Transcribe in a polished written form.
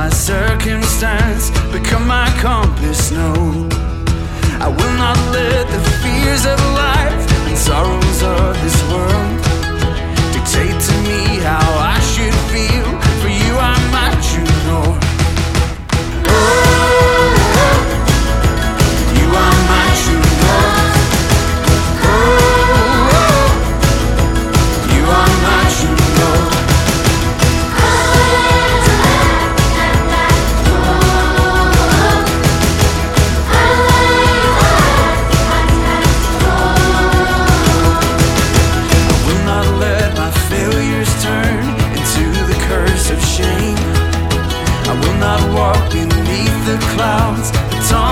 my circumstance become my compass, no. I will not let the fears of life and sorrows of this world dictate to me how I should feel. For you are my true north. Oh, you are my true north. Oh, you are my true north. Of shame, I will not walk beneath the clouds that